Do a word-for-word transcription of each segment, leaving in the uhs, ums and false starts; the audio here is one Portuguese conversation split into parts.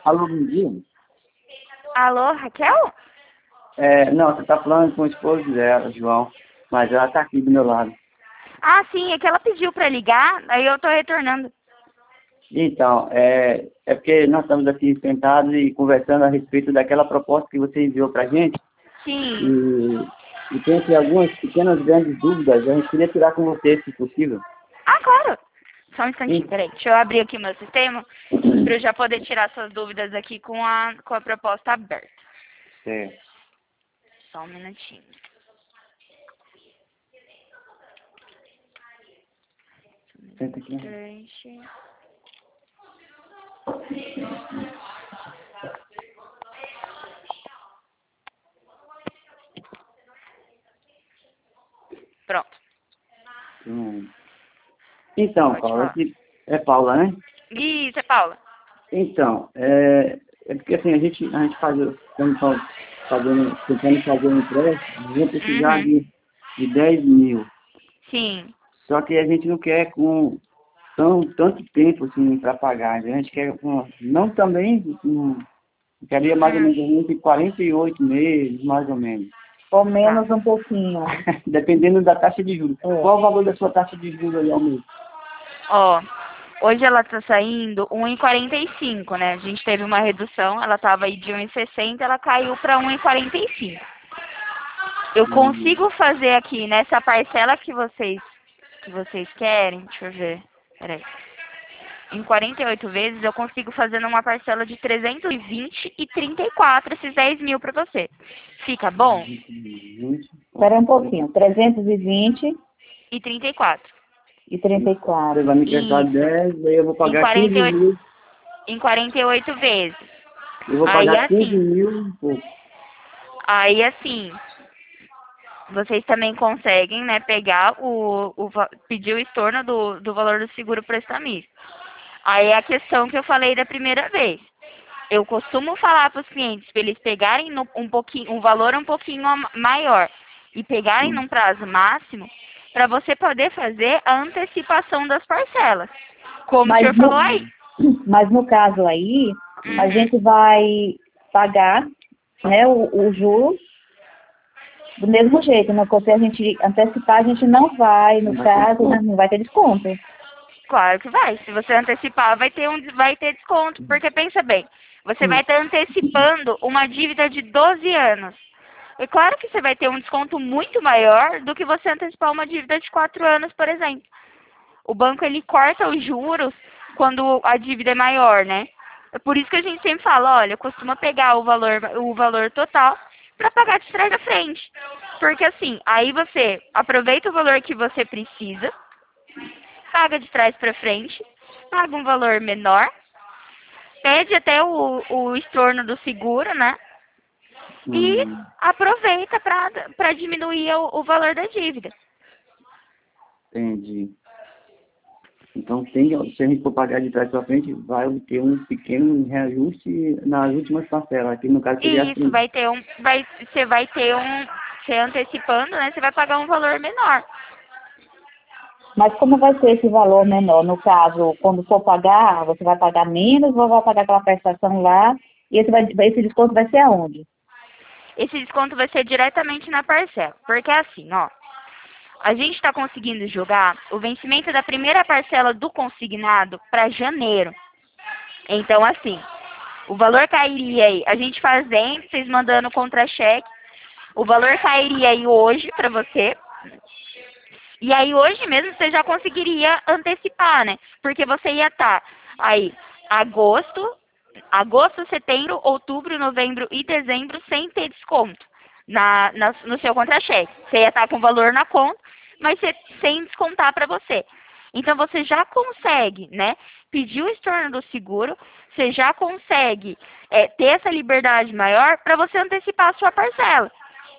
Alô, bom dia. Alô, Raquel? É, não, você tá falando com o esposo dela, João, mas ela tá aqui do meu lado. Ah, sim, é que ela pediu pra ligar, aí eu tô retornando. Então, é, é porque nós estamos aqui sentados e conversando a respeito daquela proposta que você enviou pra gente. Sim. E, e tem aqui algumas pequenas grandes dúvidas, a gente queria tirar com você, se possível. Ah, claro. Só um instantinho, Sim. peraí. Deixa eu abrir aqui o meu sistema pra eu já poder tirar suas dúvidas aqui com a, com a proposta aberta. Certo. Só um minutinho. Senta aqui. Gente. Pronto. Hum. Então, Pode Paula, falar. aqui é Paula, né? Isso, é Paula. Então, é, é porque assim, a gente, a gente faz, estamos fa- fazendo, tentando fazer um empréstimo, vamos precisar Uhum. de, de dez mil. Sim. Só que a gente não quer com tão, tanto tempo assim para pagar. A gente quer com, não também, um, queria mais ou Hum, menos entre quarenta e oito meses, mais ou menos. Ou tá. menos um pouquinho. Dependendo da taxa de juros. É. Qual o valor da sua taxa de juros aí ao mês? Ó, hoje ela tá saindo um e quarenta e cinco, né? A gente teve uma redução, ela tava aí de um e sessenta, ela caiu para um e quarenta e cinco. Eu Hum, consigo fazer aqui nessa parcela que vocês que vocês querem, deixa eu ver. Peraí. Em quarenta e oito vezes eu consigo fazer numa parcela de trezentos e vinte e trinta e quatro esses dez mil para você. Fica bom? vinte, Espera um pouquinho. trezentos e vinte E trinta e quatro. e trinta e Você quatro. vai me emprestar Isso. dez, aí eu vou Em pagar quinze quarenta e oito, mil. em quarenta e oito vezes. Eu vou Aí pagar quinze assim, mil e pouco. aí assim, vocês também conseguem, né, pegar o, o va- pedir o estorno do, do valor do seguro prestamista. Aí é a questão que eu falei da primeira vez. Eu costumo falar para os clientes para eles pegarem no, um pouquinho, um valor um pouquinho a- maior e pegarem Hum. num prazo máximo para você poder fazer a antecipação das parcelas. Como o Mas senhor no, falou aí. mas no caso aí, a Uhum. gente vai pagar, né, o, o juros do mesmo jeito, né? Porque se a gente antecipar, a gente não vai, no Não vai ter caso, né, desconto. não vai ter desconto. Claro que vai. Se você antecipar, vai ter um, vai ter desconto. Porque pensa bem, você vai estar antecipando uma dívida de doze anos. É claro que você vai ter um desconto muito maior do que você antecipar uma dívida de quatro anos, por exemplo. O banco ele corta os juros quando a dívida é maior, né? É por isso que a gente sempre fala, olha, costuma pegar o valor, o valor total para pagar de trás a frente. Porque assim, aí você aproveita o valor que você precisa, paga de trás para frente, paga um valor menor, pede até o, o estorno do seguro, né? E Hum, aproveita para diminuir o, o valor da dívida. entendi. Então, tem, se a gente for pagar de trás para frente, vai ter um pequeno reajuste nas últimas parcelas. Aqui, no caso, seria E isso assim. vai ter um, vai, você vai ter um, você antecipando, né? Você vai pagar um valor menor. Mas como vai ser esse valor menor? No caso, quando for pagar, você vai pagar menos ou vai pagar aquela prestação lá? E esse, vai, esse desconto vai ser aonde? Esse desconto vai ser diretamente na parcela. Porque é assim, ó. A gente está conseguindo jogar o vencimento da primeira parcela do consignado para janeiro. Então, assim, o valor cairia aí, a gente fazendo, vocês mandando contra-cheque, o valor cairia aí hoje para você. E aí hoje mesmo você já conseguiria antecipar, né? Porque você ia estar aí agosto, agosto, setembro, outubro, novembro e dezembro sem ter desconto na, na- no seu contra-cheque. Você ia estar com o valor na conta, mas você- sem descontar para você. Então você já consegue, né? Pedir o estorno do seguro, você já consegue é, ter essa liberdade maior para você antecipar a sua parcela.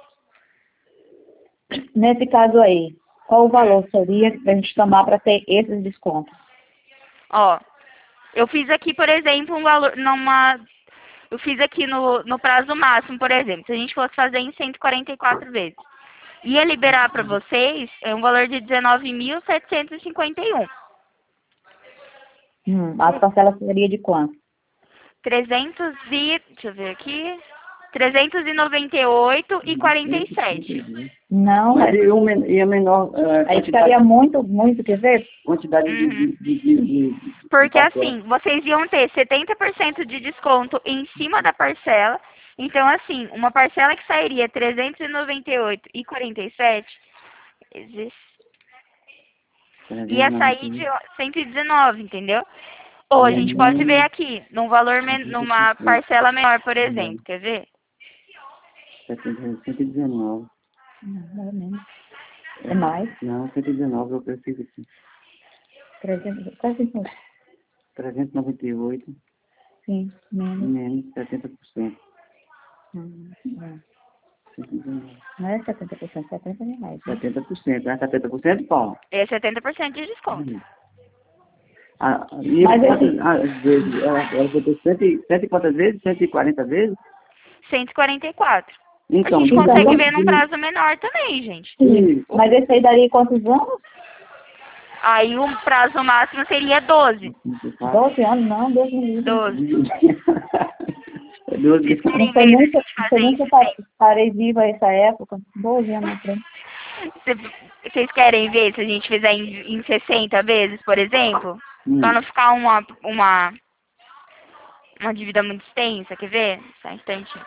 Nesse caso aí, qual o valor seria para a gente tomar para ter esses descontos? Ó, eu fiz aqui, por exemplo, um valor, numa, eu fiz aqui no, no prazo máximo, por exemplo, se a gente fosse fazer em cento e quarenta e quatro vezes, ia liberar para vocês é um valor de dezenove mil setecentos e cinquenta e um. Hum, as parcelas seria de quanto? trezentos e... Deixa eu ver aqui. trezentos e noventa e oito e quarenta e sete. Não, Mas é- e, o men- e a menor eh, aí ficaria muito, muito, quer ver? quantidade de, Uhum. de, de, de, de- Porque de papel? assim, vocês iam ter setenta por cento de desconto em cima da parcela. Então, assim, uma parcela que sairia trezentos e noventa e oito e quarenta e sete, vezes- ia sair de cento e dezenove, entendeu? Ou a gente pode ver aqui, num valor, men- numa parcela menor, por exemplo. Quer ver? cento e dezenove. Não, não é menos. É mais. Não, cento e dezenove eu preciso aqui. trezentos, quase isso. trezentos e noventa e oito, Sim, menos. menos setenta por cento. Hum, não. cento e dezenove. Não é setenta por cento, setenta reais. Né? setenta por cento, é setenta por cento, Paulo? É setenta por cento de desconto. Uhum. Ah, e Mas quantas esse- às vezes? Ela, ela botou cento e, cento e quantas vezes? cento e quarenta vezes? cento e quarenta e quatro. Então, A gente então, consegue vamos ver num prazo menor também, gente. Sim. Mas esse aí daria quantos anos? Aí o prazo máximo seria doze. doze anos? Não, Deus me livre. doze. É doze. Vocês querem Não sei ver nem a se, gente não sei fazer nem em se eu pa- sessenta? parei viva essa época. doze anos na frente. Cê- Vocês querem ver se a gente fizer em, em sessenta vezes, por exemplo? Hum. Pra não ficar uma, uma, uma dívida muito extensa, quer ver? Só um instantinho.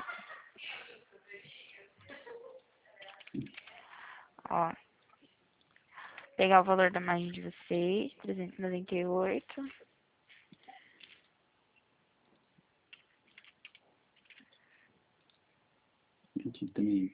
Ó. Pegar o valor da margem de vocês, trezentos e noventa e oito. Aqui também.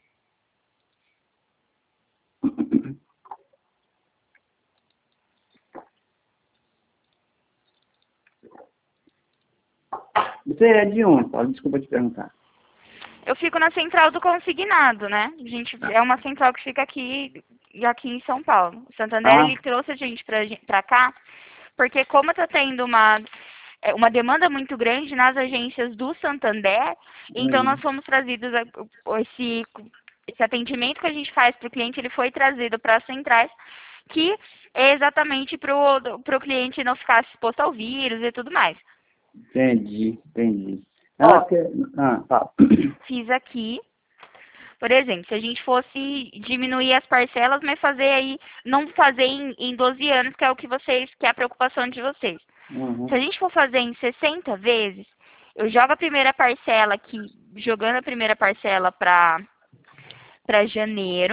Você é de onde, Paulo? Desculpa te perguntar. Eu fico na central do consignado, né? A gente, é uma central que fica aqui, aqui em São Paulo. O Santander, Ah. ele trouxe a gente pra, gen- pra cá, porque como tá tendo uma, é, uma demanda muito grande nas agências do Santander, então Hum. nós fomos trazidos, a- esse, esse atendimento que a gente faz para o cliente, ele foi trazido para as centrais, que é exatamente para o cliente não ficar exposto ao vírus e tudo mais. Entendi, entendi. Ó. Ah, porque... ah, fala. Fiz aqui, por exemplo, se a gente fosse diminuir as parcelas, mas fazer aí, não fazer em, em doze anos, que é o que vocês, que é a preocupação de vocês. Uhum. Se a gente for fazer em sessenta vezes, eu jogo a primeira parcela aqui, jogando a primeira parcela para para janeiro,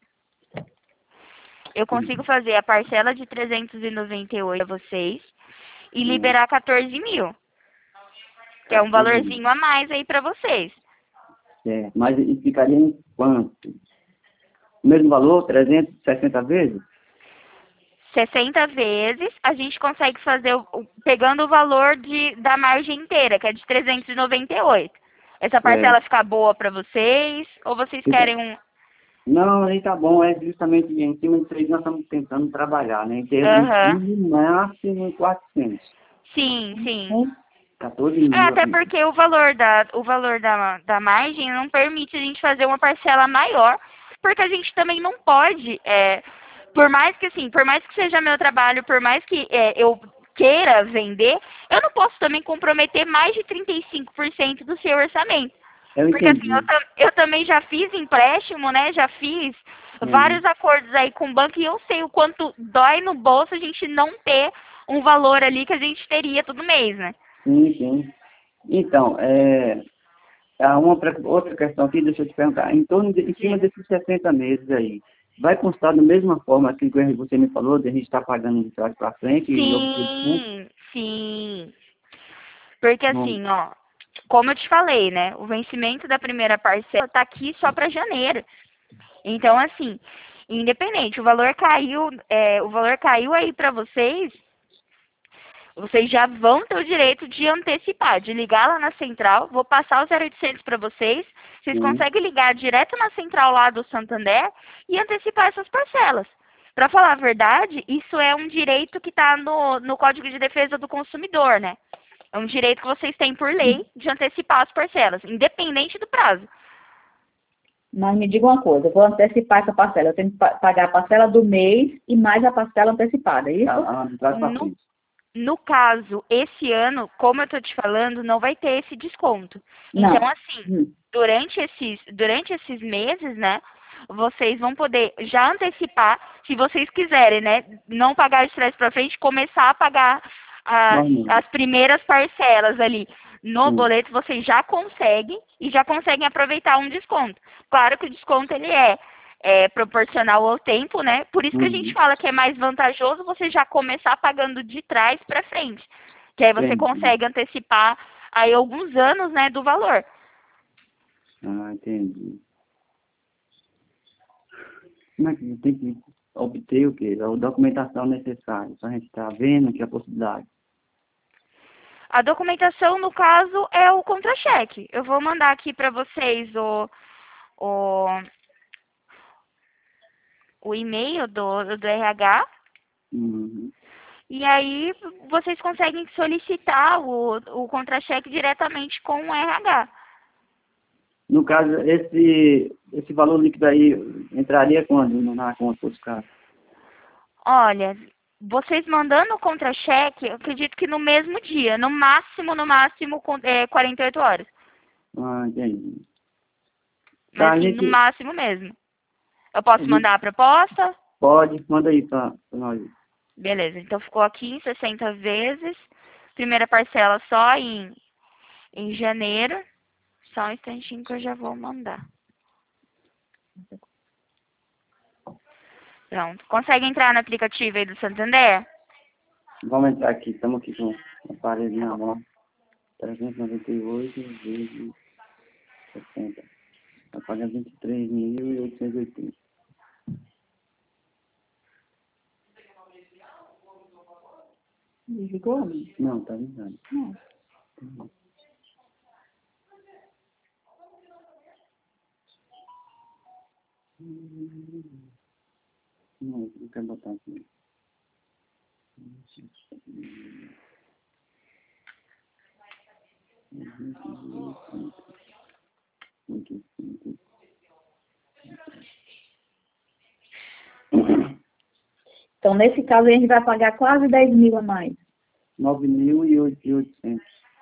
eu consigo fazer a parcela de trezentos e noventa e oito para vocês e Uhum. liberar quatorze mil, que é um valorzinho a mais aí para vocês. É, mas e ficaria em quanto? O mesmo valor, trezentas e sessenta vezes? sessenta vezes, a gente consegue fazer, o, o- pegando o valor de, da margem inteira, que é de trezentos e noventa e oito. Essa parcela fica boa para vocês? Ou vocês Fica. querem um... Não, aí tá bom, é justamente em cima disso aí que nós estamos tentando trabalhar, né? Em termos Aham. de máximo quatrocentos. Sim, sim. Hein? quatorze mil. É, até porque o valor, da, o valor da, da margem não permite a gente fazer uma parcela maior, porque a gente também não pode, é, por mais que assim, por mais que seja meu trabalho, por mais que é, eu queira vender, eu não posso também comprometer mais de trinta e cinco por cento do seu orçamento. Eu Porque assim, entendi. eu, tam- eu também já fiz empréstimo, né? Já fiz Uhum. vários acordos aí com o banco e eu sei o quanto dói no bolso a gente não ter um valor ali que a gente teria todo mês, né? Sim, sim. Então, é, há uma pre- outra questão aqui, deixa eu te perguntar. Em torno de, em cima desses sessenta meses aí, vai constar da mesma forma que você me falou, de a gente estar pagando de trás para frente? E eu- Sim, sim. Porque Bom. assim, ó, como eu te falei, né? O vencimento da primeira parcela tá aqui só para janeiro. Então, assim, independente, o valor caiu, é, o valor caiu aí para vocês, vocês já vão ter o direito de antecipar, de ligar lá na central, vou passar o zero oitocentos para vocês, vocês Sim. conseguem ligar direto na central lá do Santander e antecipar essas parcelas. Para falar a verdade, isso é um direito que está no, no Código de Defesa do Consumidor, né? É um direito que vocês têm por lei de antecipar as parcelas, independente do prazo. Mas me diga uma coisa, eu vou antecipar essa parcela. Eu tenho que pa- pagar a parcela do mês e mais a parcela antecipada, é isso? Ah, ah, de trás para No- frente. no caso, esse ano, como eu tô te falando, não vai ter esse desconto. Não. Então, assim, Hum. durante esses, durante esses meses, né, vocês vão poder já antecipar, se vocês quiserem, né, não pagar de trás para frente, começar a pagar as, Normal. as primeiras parcelas ali no Sim. boleto, vocês já conseguem e já conseguem aproveitar um desconto. Claro que o desconto ele é, é proporcional ao tempo, né? Por isso que a gente Uhum. fala que é mais vantajoso você já começar pagando de trás para frente, que aí você Entendi. consegue antecipar aí alguns anos, né, do valor. Ah, entendi. Como é que tem que obter o quê? A documentação necessária para a gente estar vendo que é a possibilidade. A documentação, no caso, é o contra-cheque. Eu vou mandar aqui para vocês o, o, o e-mail do, do R H. Uhum. E aí vocês conseguem solicitar o, o contra-cheque diretamente com o R H. No caso, esse, esse valor líquido aí entraria quando na conta dos caras? Olha, vocês mandando o contra-cheque, eu acredito que no mesmo dia, no máximo, no máximo, com- é, quarenta e oito horas. Ah, entendi. Tá, Mas a assim, no gente, máximo mesmo. Eu a posso gente mandar a proposta? pode, manda aí para nós. Beleza, então ficou aqui em sessenta vezes. Primeira parcela só em, em janeiro. Só um instantinho que eu já vou mandar. Pronto. Consegue entrar no aplicativo aí do Santander? Vamos entrar aqui, estamos aqui com o aparelho na mão. trezentos e noventa e oito vezes sessenta. Vai pagar vinte e três mil oitocentos e oitenta. Desligou, amigo? Não, tá ligado. Não. Não, não quero botar aqui. Então, nesse caso, a gente vai pagar quase dez mil a mais. nove mil e oitocentos.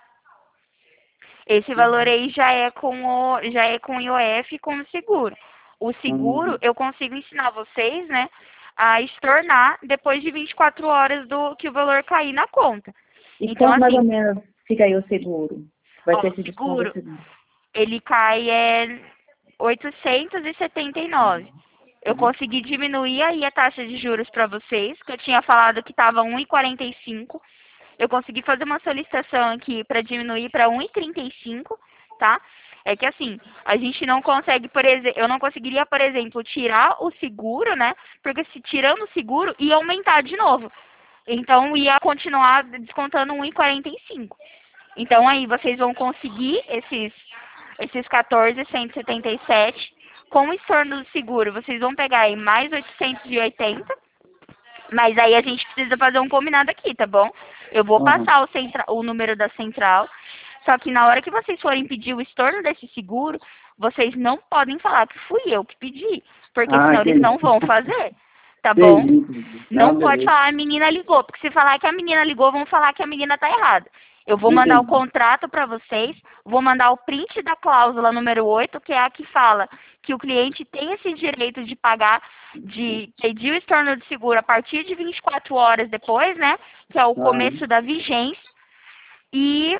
Esse valor aí já é com o, já é com o I O F e com o seguro. O seguro, Uhum. eu consigo ensinar vocês, né, a estornar depois de vinte e quatro horas do que o valor cair na conta. E Então, quanto mais ou assim, menos fica aí o seguro? Vai ó, ter o esse desconto seguro, do seguro. ele cai é oitocentos e setenta e nove. Eu consegui diminuir aí a taxa de juros para vocês, que eu tinha falado que estava um vírgula quarenta e cinco. Eu consegui fazer uma solicitação aqui para diminuir para um vírgula trinta e cinco, tá? É que assim, a gente não consegue, por exemplo, eu não conseguiria, por exemplo, tirar o seguro, né? Porque se tirando o seguro, ia aumentar de novo. Então, ia continuar descontando um vírgula quarenta e cinco. Então, aí vocês vão conseguir esses, esses quatorze mil cento e setenta e sete. Com o estorno do seguro, vocês vão pegar aí mais oitocentos e oitenta. Mas aí a gente precisa fazer um combinado aqui, tá bom? Eu vou Uhum. passar o, centra, o número da central. Só que na hora que vocês forem pedir o estorno desse seguro, vocês não podem falar que fui eu que pedi. Porque Ah, senão eles entendi. não vão fazer. Tá bom? Entendi, entendi. Não Não, pode beleza. falar a menina ligou, porque se falar que a menina ligou, vão falar que a menina tá errada. Eu vou mandar o Entendi. contrato para vocês, vou mandar o print da cláusula número oito, que é a que fala que o cliente tem esse direito de pagar, de pedir o estorno de seguro a partir de vinte e quatro horas depois, né? Que é o Ah, começo da vigência. E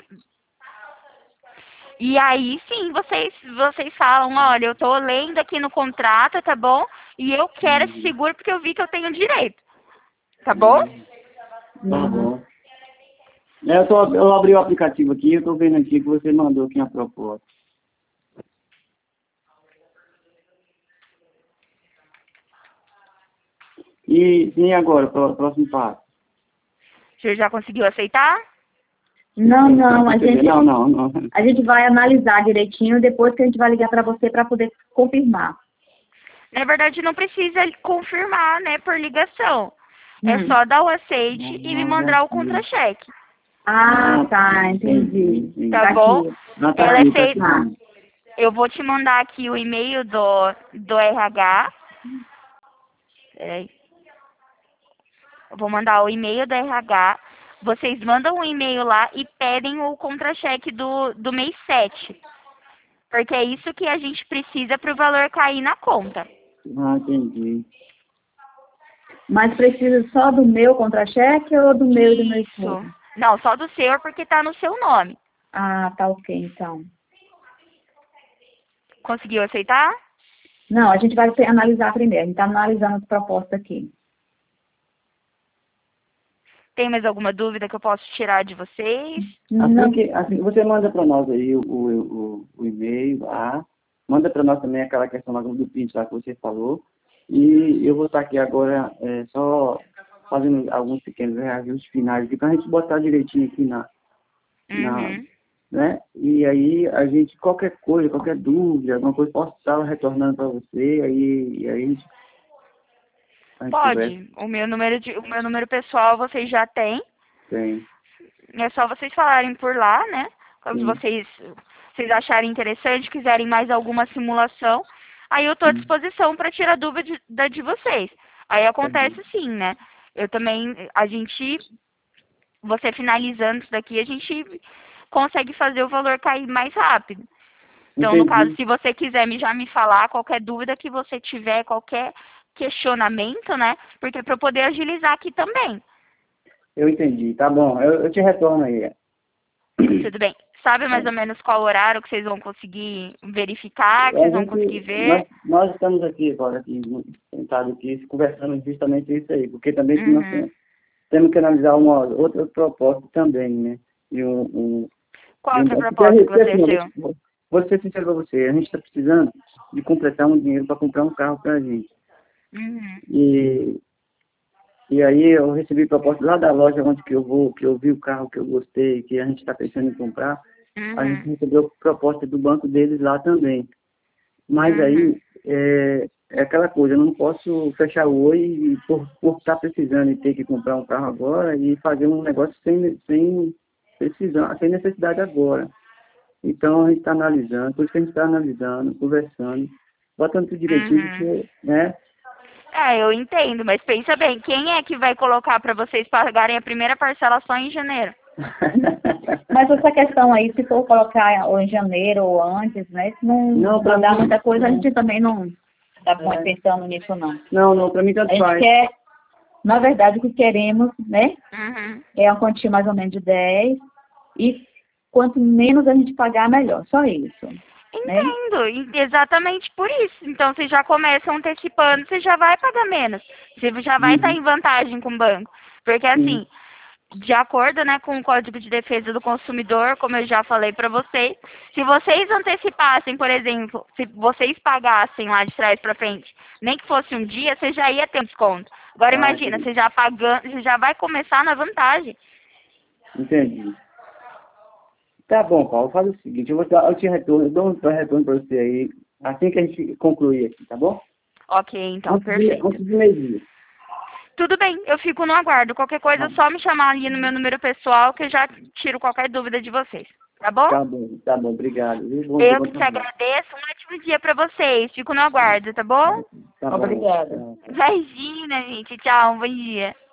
e aí sim, vocês, vocês falam, olha, eu tô lendo aqui no contrato, tá bom? E eu quero esse seguro porque eu vi que eu tenho direito. Tá bom? tá bom. É, Eu, tô, eu abri o aplicativo aqui, eu tô vendo aqui que você mandou aqui a proposta. E, e agora, pró- próximo passo? Você já conseguiu aceitar? Não, não, a gente, Não, não, não. a gente vai analisar direitinho depois que a gente vai ligar para você para poder confirmar. Na verdade, não precisa confirmar, né, por ligação. É Hum. só dar o aceite e me mandar o contra-cheque. Ah, tá, entendi. Sim, sim. Tá bom? aqui. Ah, tá Ela aqui, é tá feita. aqui. Eu vou te mandar aqui o e-mail do, do R H. Peraí. Eu vou mandar o e-mail do R H. vocês mandam um e-mail lá e pedem o contra-cheque do, do mês sete. Porque é isso que a gente precisa para o valor cair na conta. Ah, entendi. Mas precisa só do meu contra-cheque ou do meu e do meu esposo? Isso. Não, só do seu, porque está no seu nome. Ah, tá ok, então. Conseguiu aceitar? Não, a gente vai ter- analisar primeiro. A gente está analisando as propostas aqui. Tem mais alguma dúvida que eu posso tirar de vocês? Não, Assim que, assim, você manda para nós aí o, o, o, o e-mail lá, manda para nós também aquela questão lá do print lá que você falou, e eu vou estar aqui agora é, só fazendo alguns pequenos reajustes finais aqui, para a gente botar direitinho aqui na, na, Uhum. né? E aí a gente, qualquer coisa, qualquer dúvida, alguma coisa, posso estar retornando para você, aí, e aí a gente, a gente conversa. Pode. O meu número de, o meu número pessoal vocês já têm. Tem. É só vocês falarem por lá, né? Quando Sim. vocês, vocês acharem interessante, quiserem mais alguma simulação, aí eu tô à Sim. disposição para tirar dúvida de, da de vocês. Aí acontece sim, né? Eu também, a gente, você finalizando isso daqui, a gente consegue fazer o valor cair mais rápido. Então, no Entendi. caso, se você quiser me, já me falar qualquer dúvida que você tiver, qualquer questionamento, né? Porque para eu poder agilizar aqui também. Eu entendi, tá bom, eu, eu te retorno aí. Tudo bem. Sabe mais ou menos qual horário que vocês vão conseguir verificar, que vocês vão conseguir ver? Nós, nós estamos aqui agora, aqui, sentados aqui, conversando justamente isso aí, porque também Uhum. nós temos, temos que analisar uma outra proposta também, né? E um, um, Qual e um, outra porque, proposta que você assim, achou? vou, vou ser sincero para você, a gente está precisando de completar um dinheiro para comprar um carro para a gente. Uhum. E, e aí eu recebi proposta lá da loja onde que eu vou, que eu vi o carro que eu gostei, que a gente está pensando em comprar. Uhum. A gente recebeu proposta do banco deles lá também. Mas Uhum. aí é, é aquela coisa, eu não posso fechar o olho e por, por estar precisando e ter que comprar um carro agora e fazer um negócio sem, sem, precisão, sem necessidade agora. Então a gente está analisando, por isso que a gente está analisando, conversando, botando tudo direitinho, Uhum. porque, né? É, eu entendo, mas pensa bem, quem é que vai colocar para vocês pagarem a primeira parcela só em janeiro? Mas essa questão aí, se for colocar ou em janeiro ou antes, né? Se não, Não, pra não dá mim, muita coisa, a não. gente também não está É. pensando nisso, não. Não, não, para mim A tanto gente faz. quer, na verdade, o que queremos, né? Uhum. É uma quantia mais ou menos de dez. E quanto menos a gente pagar, melhor. Só isso. Né? Entendo, e- exatamente por isso. Então, vocês já começam antecipando, você já vai pagar menos. Você já vai estar Uhum. em vantagem com o banco. Porque, assim, de acordo, né, com o Código de Defesa do Consumidor, como eu já falei para vocês, se vocês antecipassem, por exemplo, se vocês pagassem lá de trás para frente, nem que fosse um dia, você já ia ter um desconto. Agora, Ah, imagina, entendi. você já pagando, você já vai começar na vantagem. Entendi. Tá bom, Paulo, faz o seguinte, eu, vou dar, eu te retorno, eu dou um retorno para você aí, assim que a gente concluir aqui, tá bom? Ok, então, antes de, perfeito. antes de meio-dia. Tudo bem, eu fico no aguardo. Qualquer coisa, é Tá. só me chamar ali no meu número pessoal que eu já tiro qualquer dúvida de vocês. Tá bom? Tá bom, tá bom, obrigado. Viu? Bom, Eu bom que te trabalho. agradeço. Um ótimo dia pra vocês. Fico no aguardo, tá bom? Tá bom. Obrigada. Tá. Imagina, gente. Tchau, um bom dia.